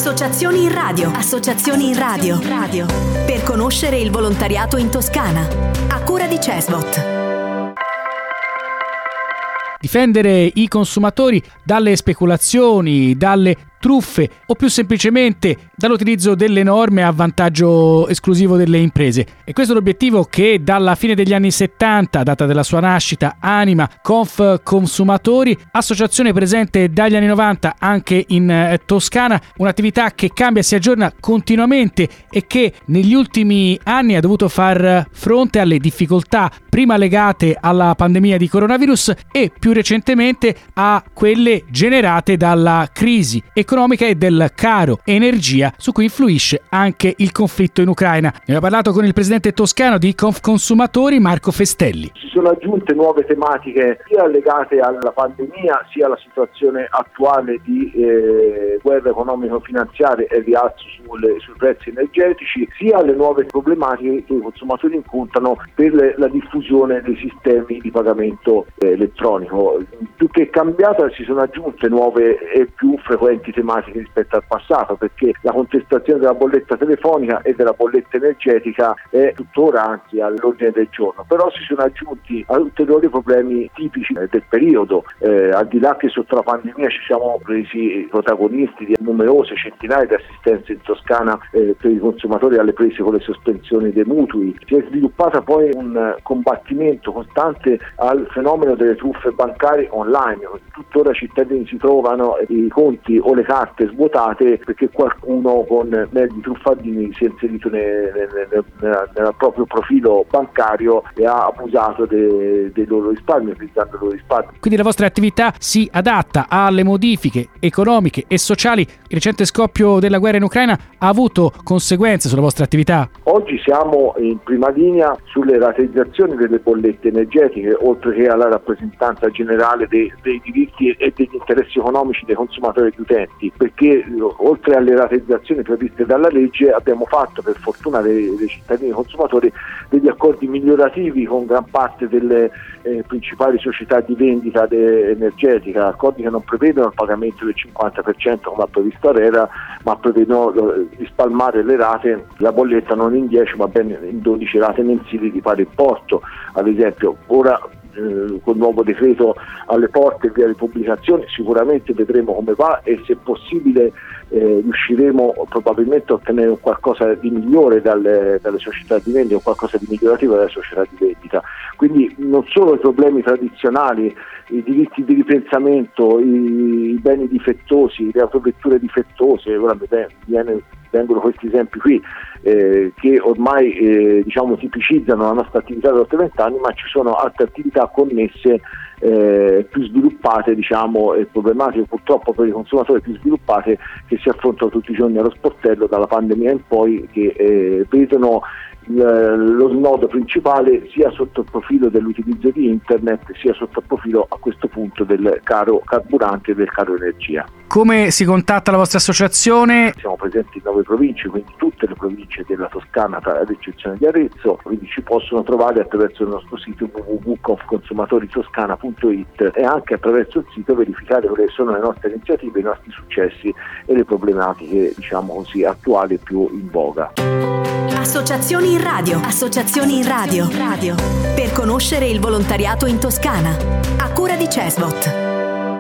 Associazioni in radio. Associazioni in radio. Per conoscere il volontariato in Toscana. A cura di CESVOT. Difendere i consumatori dalle speculazioni, dalle truffe o più semplicemente dall'utilizzo delle norme a vantaggio esclusivo delle imprese. E questo è l'obiettivo che dalla fine degli anni 70, data della sua nascita, anima Confconsumatori, associazione presente dagli anni 90 anche in Toscana, un'attività che cambia e si aggiorna continuamente e che negli ultimi anni ha dovuto far fronte alle difficoltà prima legate alla pandemia di coronavirus e più recentemente a quelle generate dalla crisi economica e del caro energia su cui influisce anche il conflitto in Ucraina. Ne abbiamo parlato con il presidente toscano di Confconsumatori, Marco Festelli. Si sono aggiunte nuove tematiche sia legate alla pandemia sia alla situazione attuale di guerra economico-finanziaria e rialzo sui prezzi energetici, sia alle nuove problematiche che i consumatori incontrano per la diffusione dei sistemi di pagamento elettronico. Più che cambiata si sono aggiunte nuove e più frequenti tematiche rispetto al passato, perché la contestazione della bolletta telefonica e della bolletta energetica è tuttora anzi all'ordine del giorno, però si sono aggiunti ulteriori problemi tipici del periodo, al di là che sotto la pandemia ci siamo presi protagonisti di numerose centinaia di assistenze in Toscana per i consumatori alle prese con le sospensioni dei mutui. Si è sviluppata poi un combattimento costante al fenomeno delle truffe bancarie online. Tuttora i cittadini si trovano i conti o le carte svuotate perché qualcuno con mezzi truffaldini si è inserito nel proprio profilo bancario e ha abusato dei loro risparmi, utilizzando i loro risparmi. Quindi la vostra attività si adatta alle modifiche economiche e sociali. Il recente scoppio della guerra in Ucraina ha avuto conseguenze sulla vostra attività? Oggi siamo in prima linea sulle rateizzazioni delle bollette energetiche, oltre che alla rappresentanza generale dei diritti e degli interessi economici dei consumatori e degli utenti, perché oltre alle rateizzazioni previste dalla legge abbiamo fatto, per fortuna dei cittadini e consumatori, degli accordi migliorativi con gran parte delle principali società di vendita energetica, accordi che non prevedono il pagamento del 50% come ha previsto ARERA, ma prevedono di spalmare le rate, la bolletta non in 10 ma ben in 12 rate mensili di pari importo. Ad esempio ora col nuovo decreto alle porte via di pubblicazione sicuramente vedremo come va e se possibile riusciremo probabilmente a ottenere qualcosa di migliore dalle società di vendita, qualcosa di migliorativo dalle società di vendita. Quindi non solo i problemi tradizionali, i diritti di ripensamento, i beni difettosi, le autovetture difettose, ora vengono questi esempi qui che ormai tipicizzano la nostra attività da oltre 20 anni, ma ci sono altre attività connesse più sviluppate e problematiche purtroppo per i consumatori più sviluppate che si affrontano tutti i giorni allo sportello dalla pandemia in poi, che vedono lo snodo principale sia sotto il profilo dell'utilizzo di internet sia sotto il profilo a questo punto del caro carburante e del caro energia. Come si contatta la vostra associazione? Siamo presenti in 9 province, quindi tutte le province della Toscana ad eccezione di Arezzo, quindi ci possono trovare attraverso il nostro sito www.confconsumatoritoskana.it e anche attraverso il sito verificare quali sono le nostre iniziative, i nostri successi e le problematiche attuali e più in voga. Associazioni in radio. Associazioni in radio. Per conoscere il volontariato in Toscana. A cura di CESVOT.